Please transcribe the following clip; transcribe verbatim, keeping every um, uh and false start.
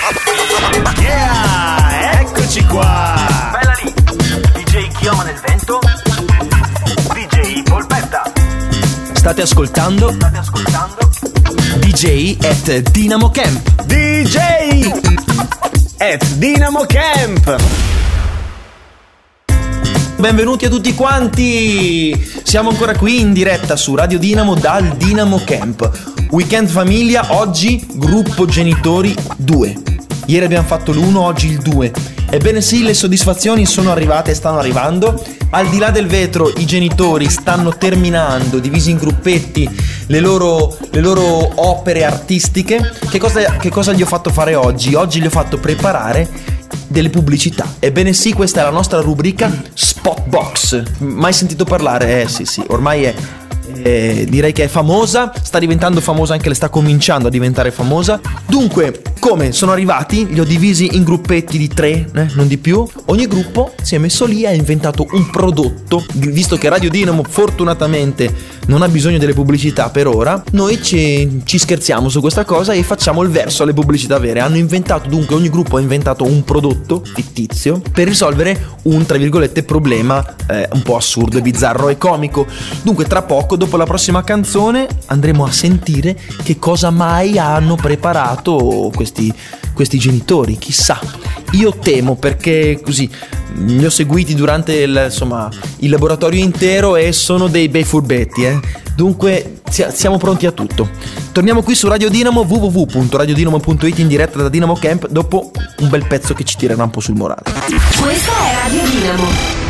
Yeah, eccoci qua. Bella lì, D J Chioma nel vento, D J Polpetta. State ascoltando? State ascoltando? D J at Dynamo Camp. D J at Dynamo Camp. Benvenuti a tutti quanti. Siamo ancora qui in diretta su Radio Dynamo dal Dynamo Camp. Weekend famiglia, oggi gruppo genitori due. Ieri abbiamo fatto l'uno, oggi il due. Ebbene sì, le soddisfazioni sono arrivate e stanno arrivando. Al di là del vetro i genitori stanno terminando, divisi in gruppetti, le loro, le loro opere artistiche. Che cosa, che cosa gli ho fatto fare oggi? Oggi gli ho fatto preparare delle pubblicità. Ebbene sì, questa è la nostra rubrica Spotbox. Mai sentito parlare? Eh sì sì, ormai è... Eh, direi che è famosa, sta diventando famosa, anche le sta cominciando a diventare famosa. Dunque, come sono arrivati? Li ho divisi in gruppetti di tre, eh, non di più. Ogni gruppo si è messo lì e ha inventato un prodotto. Visto che Radio Dynamo fortunatamente non ha bisogno delle pubblicità per ora, noi ci, ci scherziamo su questa cosa e facciamo il verso alle pubblicità vere. Hanno inventato, dunque ogni gruppo ha inventato un prodotto fittizio per risolvere un, tra virgolette, problema eh, un po' assurdo e bizzarro e comico. Dunque tra poco, dopo la prossima canzone, andremo a sentire che cosa mai hanno preparato questi, questi genitori. Chissà, io temo, perché così li ho seguiti durante il, insomma, il laboratorio intero e sono dei bei furbetti, eh. Dunque siamo pronti a tutto. Torniamo qui su Radio Dynamo, w w w punto radio dynamo punto it, in diretta da Dynamo Camp, dopo un bel pezzo che ci tirerà un po' sul morale. Questa è Radio Dynamo.